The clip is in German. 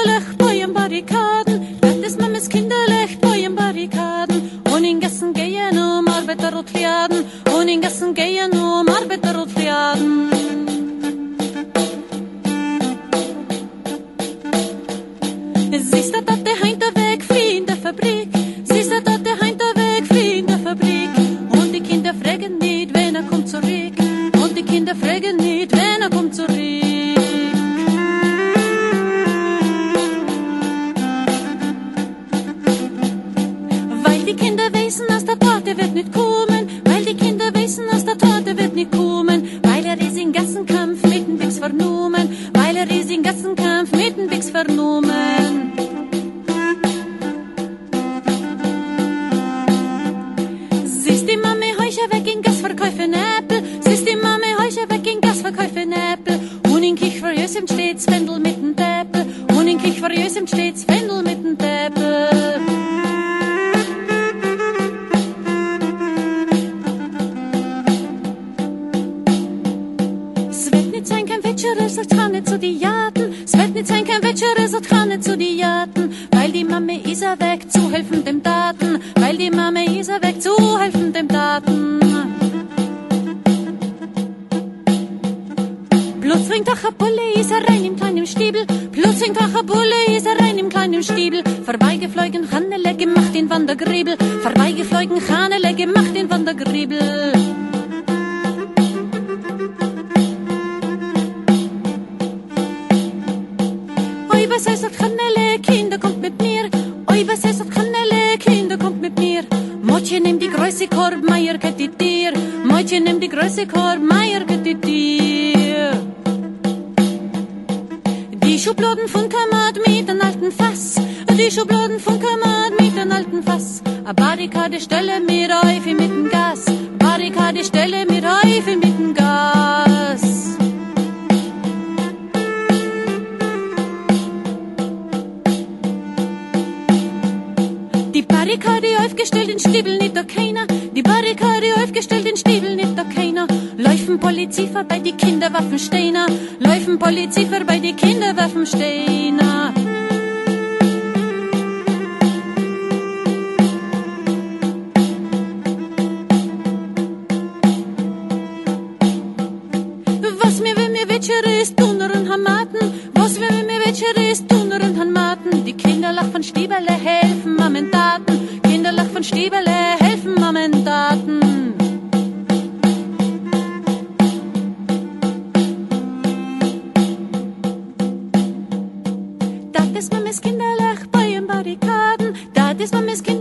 kinderlich bei den Barrikaden. Das ist Mames kinderlich bei den Barrikaden. Und in Gassen gehen Arbeiter und Fliaden. Und in Gassen gehen Arbeiter und Fliaden. Siehst du, dass der Hinterweg flieht in der Fabrik? Siehst du, dass der Hinterweg flieht in der Fabrik? Und die Kinder fragen nicht, wenn er kommt zurück. Und die Kinder fragen nicht, wenn er kommt zurück. Weil die Kinder wissen, dass der Tate wird nicht kommen. Weil die Kinder wissen, dass der Tate wird nicht kommen. Weil er ist in Gassenkampf mit dem Bix vernommen. Weil er ist in Gassenkampf mit dem Bix vernommen. Siehst die Mami heuche weg in Gasverkäufe in Äppel. Siehst die Mami heuche weg in Gasverkäufe in Äppel. Und in Kich für Jösem steht's Fendel mit dem Täppel. Und in Kich für Jösem steht's Fendel mit dem Täppel. Es wird nicht sein, kein Wetscherer, sagt Hanne zu die Jaten. Es wird nicht sein, kein Wetscherer, sagt Hanne zu die Jaten. Weil die Mami ist er weg, zu helfen dem Daten. Weil die Mami ist er weg, zu helfen dem Daten. Plötzlich doch a Bulle, ist er rein im kleinen Stiebel. Plötzlich doch a Bulle, ist er rein im kleinen Stiebel. Vorbeigeflogen, Hannele gemacht den Wandergriebel. Vorbeigeflogen, Hannele gemacht den Wandergriebel. Oi, was heißt das, Hannele, Kinder, kommt mit mir. Oi, was heißt das, Hannele, Kinder, kommt mit mir. Mädchen, nimm die große Korb, Meier, geht die Tier. Mädchen, nimm die große Korb, Meier, geht die Tier. Die Schubladen von Kamat mit einem alten Fass. Die Schubladen von Kamat mit einem alten Fass. A Barrikade stelle mir auf mit dem Gas. Barrikade stelle mir auf mit dem Gas. Die Barrikade aufgestellt, in Stiebel nicht da keiner. Die Barrikade aufgestellt, in Stiebel nicht da keiner. Läufen Polizei vorbei, die Kinderwaffen steiner. Läufen Polizei vorbei, die Kinderwaffen steiner. Was mir, wenn mir Wetschere ist, Donner und Hamaten. Was mir, wenn mir Wetschere ist, Donner und Hamaten. Die Kinderlach von Stieberle helfen Mammen Daten. Kinderlach von Stieberle helfen Mammen Daten. Das ist Mammes Kinderlach bei den Barrikaden. Das ist Mammes Kinderlach.